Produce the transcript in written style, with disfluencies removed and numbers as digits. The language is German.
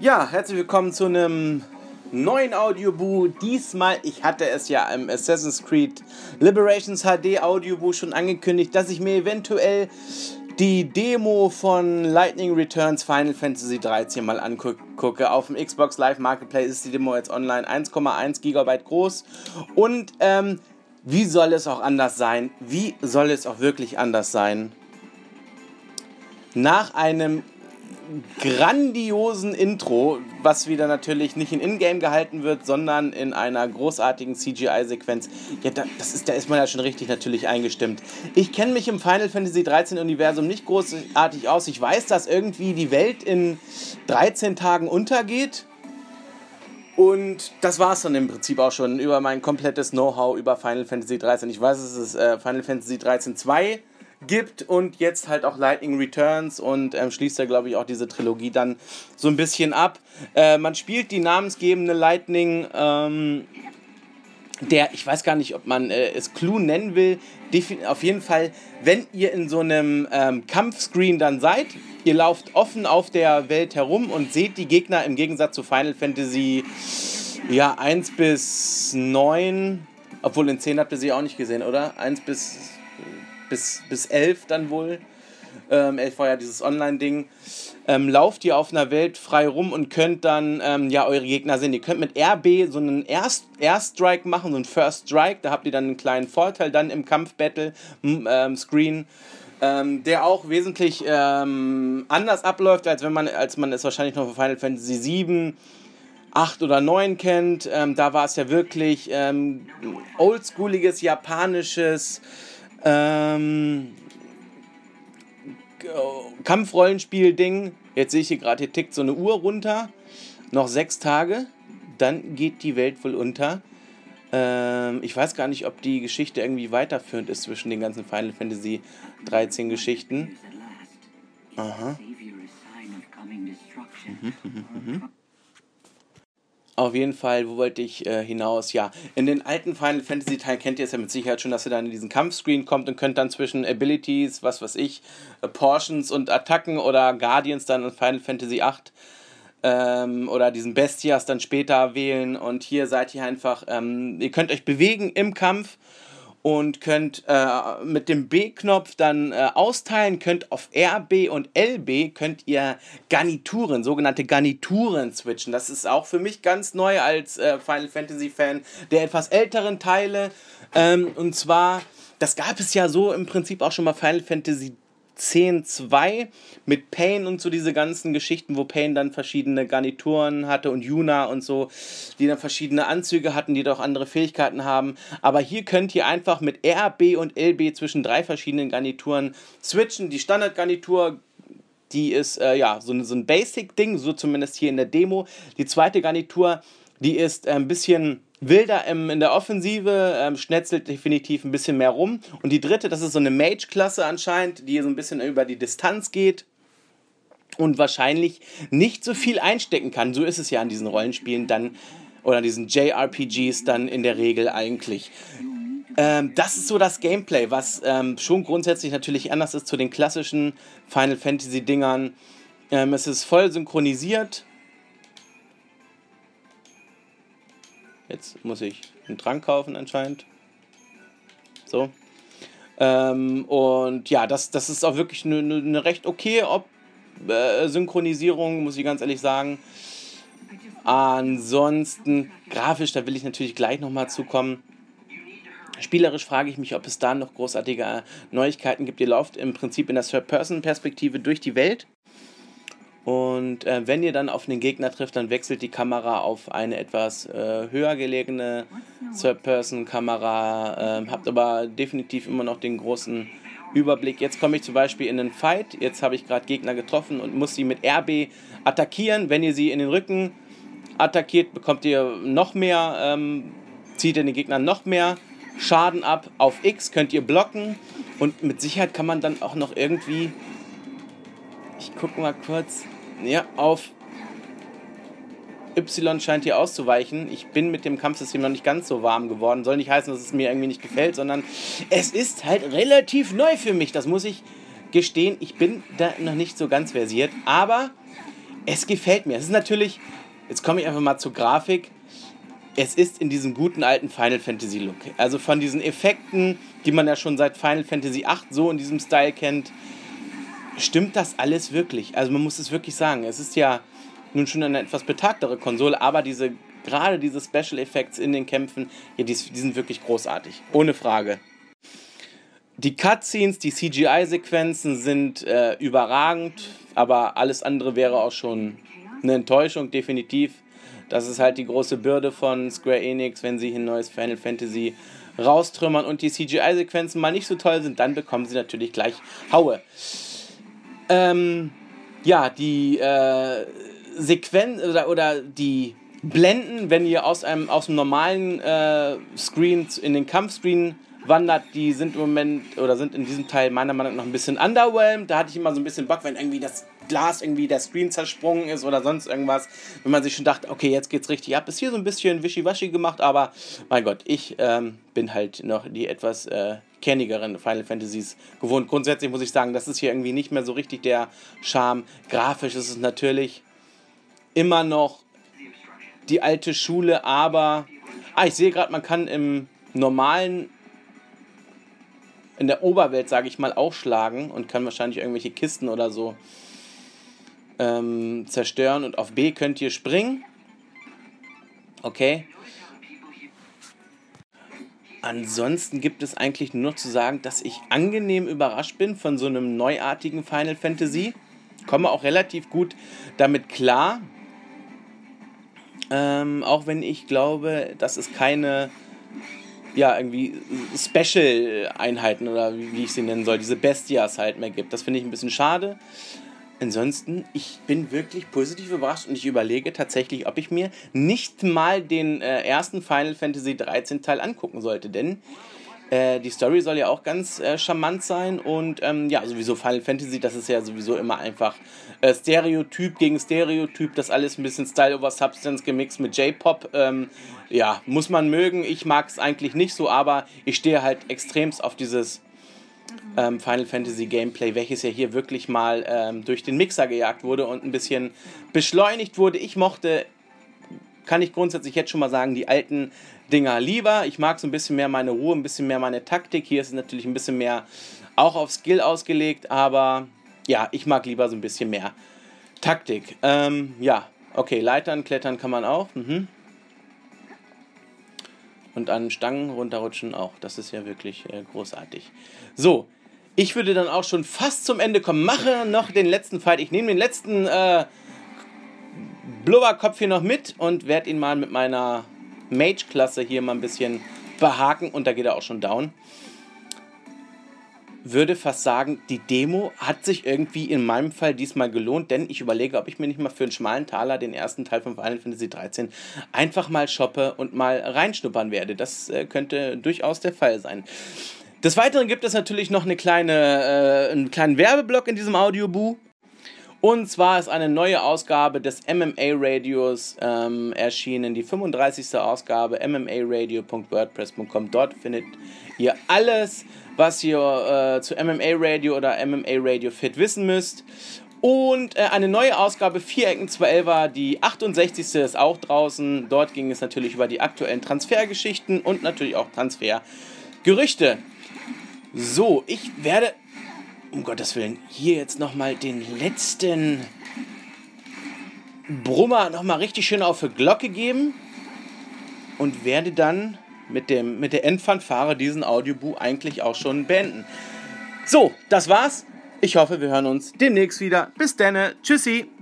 Ja, herzlich willkommen zu einem neuen Audiobuch. Diesmal, ich hatte es ja im Assassin's Creed Liberations HD Audiobuch schon angekündigt, dass ich mir eventuell die Demo von Lightning Returns Final Fantasy 13 mal angucke. Auf dem Xbox Live Marketplace ist die Demo jetzt online, 1,1 GB groß. Und wie soll es auch anders sein? Wie soll es auch wirklich anders sein? Nach einem grandiosen Intro, was wieder natürlich nicht in Ingame gehalten wird, sondern in einer großartigen CGI-Sequenz. Ja, da ist man ja schon richtig natürlich eingestimmt. Ich kenne mich im Final Fantasy 13 Universum nicht großartig aus. Ich weiß, dass irgendwie die Welt in 13 Tagen untergeht. Und das war es dann im Prinzip auch schon über mein komplettes Know-how über Final Fantasy 13. Ich weiß, dass es Final Fantasy 13 2 gibt und jetzt halt auch Lightning Returns und schließt ja, glaube ich, auch diese Trilogie dann so ein bisschen ab. Man spielt die namensgebende Lightning, ich weiß gar nicht, ob man es Clu nennen will. Auf jeden Fall, wenn ihr in so einem Kampfscreen dann seid, ihr lauft offen auf der Welt herum und seht die Gegner im Gegensatz zu Final Fantasy 1 bis 9, obwohl in 10 habt ihr sie auch nicht gesehen, oder? 1 bis 11 dann wohl. 11 war ja dieses Online-Ding. Lauft ihr auf einer Welt frei rum und könnt dann eure Gegner sehen. Ihr könnt mit RB so einen Airstrike machen, so einen First Strike. Da habt ihr dann einen kleinen Vorteil dann im Kampf-Battle-Screen, der auch wesentlich anders abläuft, als man es wahrscheinlich noch von Final Fantasy 7, 8 oder 9 kennt. Da war es ja wirklich oldschooliges, japanisches Kampfrollenspiel-Ding. Jetzt sehe ich hier tickt so eine Uhr runter. Noch 6 Tage, dann geht die Welt wohl unter. Ich weiß gar nicht, ob die Geschichte irgendwie weiterführend ist zwischen den ganzen Final Fantasy 13 Geschichten. Aha. Auf jeden Fall, wo wollte ich hinaus? Ja, in den alten Final Fantasy Teilen kennt ihr es ja mit Sicherheit schon, dass ihr dann in diesen Kampfscreen kommt und könnt dann zwischen Abilities, was weiß ich, Portions und Attacken oder Guardians dann in Final Fantasy 8 oder diesen Bestias dann später wählen. Und hier seid ihr einfach, ihr könnt euch bewegen im Kampf und könnt mit dem B-Knopf dann austeilen, könnt auf RB und LB könnt ihr Garnituren, sogenannte Garnituren switchen. Das ist auch für mich ganz neu als Final Fantasy Fan der etwas älteren Teile. Und zwar, das gab es ja so im Prinzip auch schon mal Final Fantasy 10.2 mit Pain und so diese ganzen Geschichten, wo Pain dann verschiedene Garnituren hatte und Yuna und so, die dann verschiedene Anzüge hatten, die doch andere Fähigkeiten haben. Aber hier könnt ihr einfach mit RB und LB zwischen 3 verschiedenen Garnituren switchen. Die Standardgarnitur, die ist so ein Basic-Ding, so zumindest hier in der Demo. Die zweite Garnitur, die ist ein bisschen wilder in der Offensive, schnetzelt definitiv ein bisschen mehr rum. Und die dritte, das ist so eine Mage-Klasse anscheinend, die so ein bisschen über die Distanz geht und wahrscheinlich nicht so viel einstecken kann. So ist es ja an diesen Rollenspielen dann, oder diesen JRPGs dann in der Regel eigentlich. Das ist so das Gameplay, was schon grundsätzlich natürlich anders ist zu den klassischen Final Fantasy-Dingern. Es ist voll synchronisiert. Jetzt muss ich einen Trank kaufen anscheinend. So. Und ja, das ist auch wirklich eine recht okay Synchronisierung, muss ich ganz ehrlich sagen. Ansonsten, grafisch, da will ich natürlich gleich nochmal zukommen. Spielerisch frage ich mich, ob es da noch großartige Neuigkeiten gibt. Ihr lauft im Prinzip in der Third-Person-Perspektive durch die Welt. Und wenn ihr dann auf einen Gegner trifft, dann wechselt die Kamera auf eine etwas höher gelegene Third-Person-Kamera, habt aber definitiv immer noch den großen Überblick. Jetzt komme ich zum Beispiel in einen Fight, jetzt habe ich gerade Gegner getroffen und muss sie mit RB attackieren. Wenn ihr sie in den Rücken attackiert, bekommt ihr noch mehr, zieht ihr den Gegner noch mehr Schaden ab. Auf X könnt ihr blocken und mit Sicherheit kann man dann auch noch irgendwie, ich gucke mal kurz, ja, auf Y scheint hier auszuweichen. Ich bin mit dem Kampfsystem noch nicht ganz so warm geworden. Soll nicht heißen, dass es mir irgendwie nicht gefällt, sondern es ist halt relativ neu für mich. Das muss ich gestehen. Ich bin da noch nicht so ganz versiert. Aber Es gefällt mir. Es ist natürlich, jetzt komme ich einfach mal zur Grafik, es ist in diesem guten alten Final Fantasy Look. Also von diesen Effekten, die man ja schon seit Final Fantasy VIII so in diesem Style kennt, stimmt das alles wirklich? Also man muss es wirklich sagen, es ist ja nun schon eine etwas betagtere Konsole, aber gerade diese Special Effects in den Kämpfen, ja, die sind wirklich großartig. Ohne Frage. Die Cutscenes, die CGI-Sequenzen sind überragend, aber alles andere wäre auch schon eine Enttäuschung, definitiv. Das ist halt die große Bürde von Square Enix, wenn sie ein neues Final Fantasy raustrümmern und die CGI-Sequenzen mal nicht so toll sind, dann bekommen sie natürlich gleich Haue. Die Sequenz oder die Blenden, wenn ihr aus dem normalen Screen in den Kampfscreen wandert, die sind im Moment oder sind in diesem Teil meiner Meinung nach ein bisschen underwhelmed. Da hatte ich immer so ein bisschen Bock, wenn irgendwie das Glas irgendwie der Screen zersprungen ist oder sonst irgendwas, wenn man sich schon dachte, okay, jetzt geht's richtig ab. Ist hier so ein bisschen wischiwaschi gemacht, aber mein Gott, ich bin halt noch die etwas kernigeren Final Fantasies gewohnt. Grundsätzlich muss ich sagen, das ist hier irgendwie nicht mehr so richtig der Charme. Grafisch ist es natürlich immer noch die alte Schule, aber ich sehe gerade, man kann im normalen in der Oberwelt, sage ich mal, aufschlagen und kann wahrscheinlich irgendwelche Kisten oder so zerstören. Und auf B könnt ihr springen. Okay. Ansonsten gibt es eigentlich nur noch zu sagen, dass ich angenehm überrascht bin von so einem neuartigen Final Fantasy. Komme auch relativ gut damit klar. Auch wenn ich glaube, dass es keine irgendwie Special-Einheiten oder wie ich sie nennen soll, diese Bestias halt mehr gibt. Das finde ich ein bisschen schade. Ansonsten, ich bin wirklich positiv überrascht und ich überlege tatsächlich, ob ich mir nicht mal den ersten Final Fantasy 13 Teil angucken sollte, denn die Story soll ja auch ganz charmant sein und sowieso Final Fantasy, das ist ja sowieso immer einfach Stereotyp gegen Stereotyp, das alles ein bisschen Style over Substance gemixt mit J-Pop, muss man mögen, ich mag es eigentlich nicht so, aber ich stehe halt extremst auf dieses Final Fantasy Gameplay, welches ja hier wirklich mal durch den Mixer gejagt wurde und ein bisschen beschleunigt wurde. Ich mochte, kann ich grundsätzlich jetzt schon mal sagen, die alten Dinger lieber. Ich mag so ein bisschen mehr meine Ruhe, ein bisschen mehr meine Taktik. Hier ist es natürlich ein bisschen mehr auch auf Skill ausgelegt, aber ja, ich mag lieber so ein bisschen mehr Taktik. Okay, Leitern, klettern kann man auch. Und an Stangen runterrutschen auch. Das ist ja wirklich großartig. So, ich würde dann auch schon fast zum Ende kommen. Mache noch den letzten Fight. Ich nehme den letzten Blubberkopf hier noch mit und werde ihn mal mit meiner Mage-Klasse hier mal ein bisschen behaken. Und da geht er auch schon down. Würde fast sagen, die Demo hat sich irgendwie in meinem Fall diesmal gelohnt, denn ich überlege, ob ich mir nicht mal für einen schmalen Taler den ersten Teil von Final Fantasy 13 einfach mal shoppe und mal reinschnuppern werde. Das könnte durchaus der Fall sein. Des Weiteren gibt es natürlich noch einen kleinen Werbeblock in diesem Audiobuch. Und zwar ist eine neue Ausgabe des MMA-Radios erschienen, die 35. Ausgabe, mmaradio.wordpress.com. Dort findet ihr alles, was ihr zu MMA-Radio oder MMA-Radio Fit wissen müsst. Und eine neue Ausgabe, 4 Ecken 12er, die 68. ist auch draußen. Dort ging es natürlich über die aktuellen Transfergeschichten und natürlich auch Transfergerüchte. So, ich werde, um Gottes Willen, hier jetzt nochmal den letzten Brummer nochmal richtig schön auf die Glocke geben und werde dann mit der Endfanfare diesen Audiobuch eigentlich auch schon beenden. So, das war's. Ich hoffe, wir hören uns demnächst wieder. Bis dann. Tschüssi.